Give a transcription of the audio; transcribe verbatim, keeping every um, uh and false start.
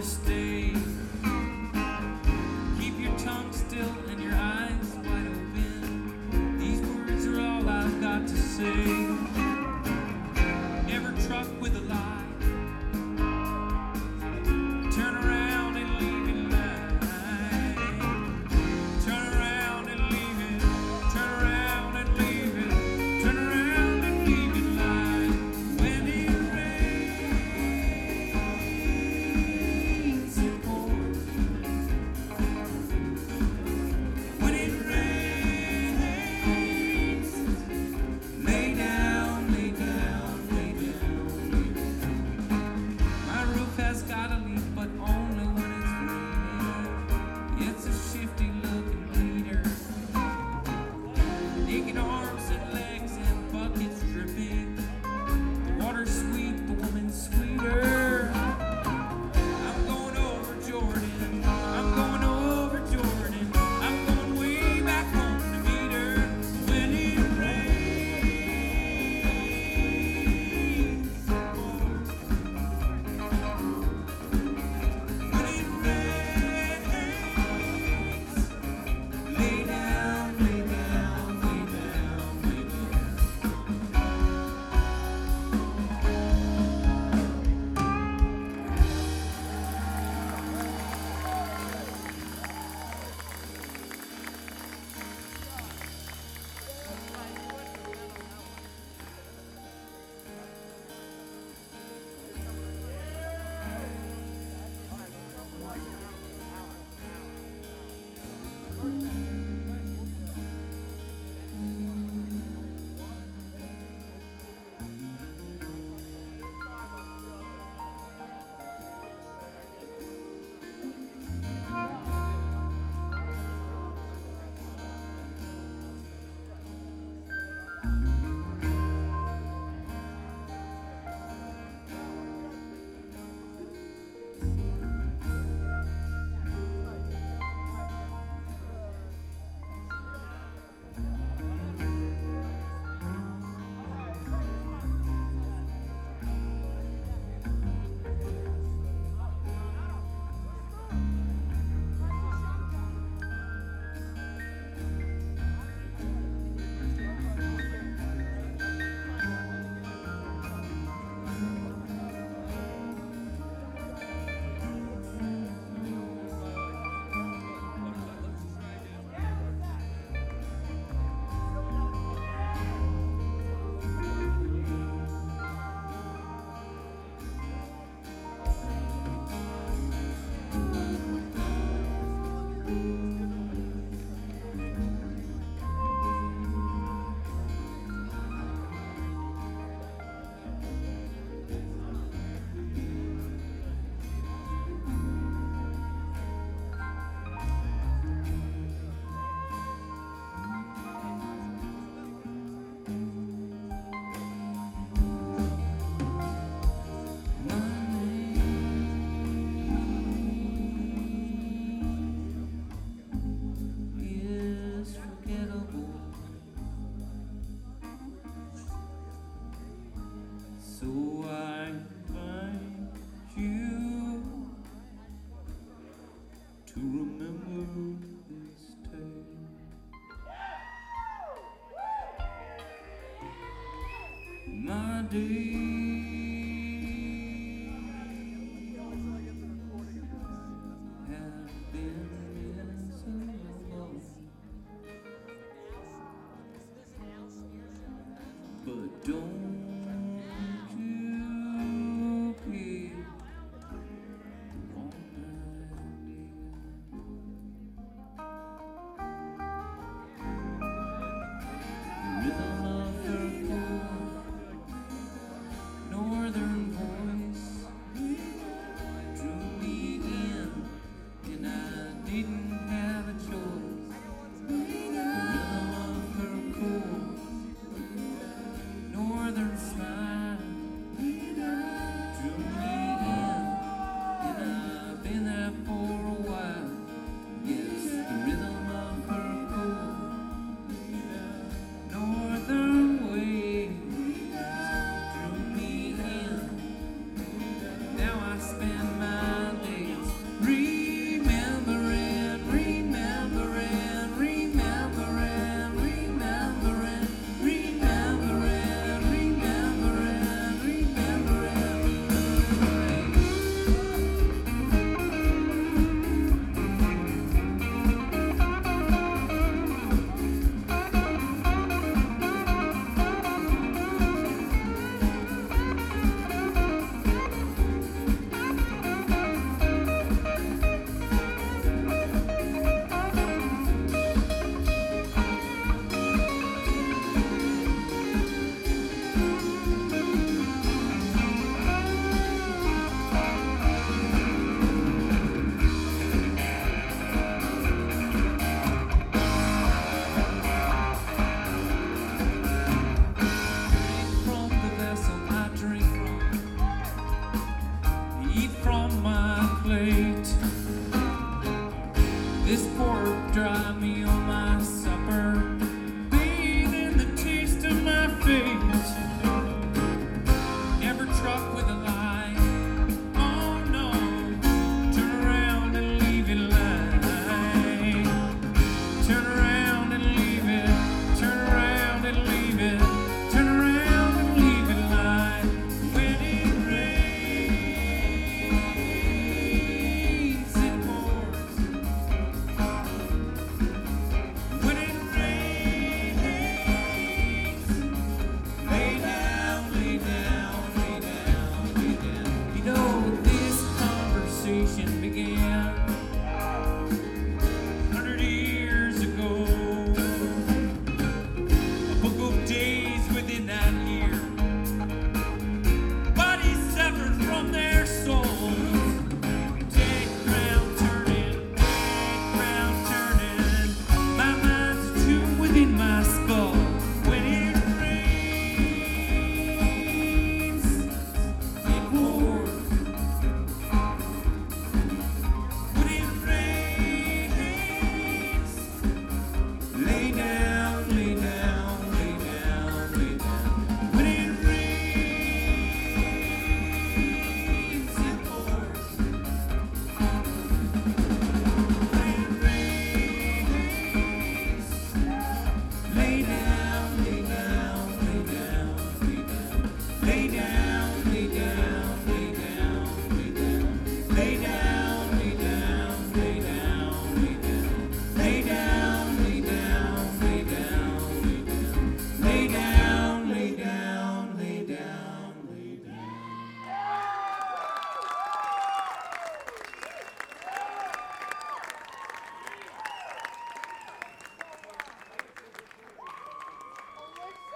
stay. Keep your tongue still and your eyes wide open. These words are all I've got to say. Never truck with a lie. Turn around and leave it lying. Turn around and leave it. Turn around and leave it. Turn around and leave it lying. When it rains, it pours. When it rains, lay down, lay down, lay down, lay down. My roof has got a leak, but only when it's raining. It's a shifty looking leader. Naked arms and legs and buckets dripping. The water's sweet, the woman's sweeter. I'm going over Jordan. I'm going over Jordan. I'm going way back home to meet her. When it rains, it pours. When it rains, lay down, lay down, lay down, lay down. Is forgettable. So I invite you to remember this day. My day have been miserable, but don't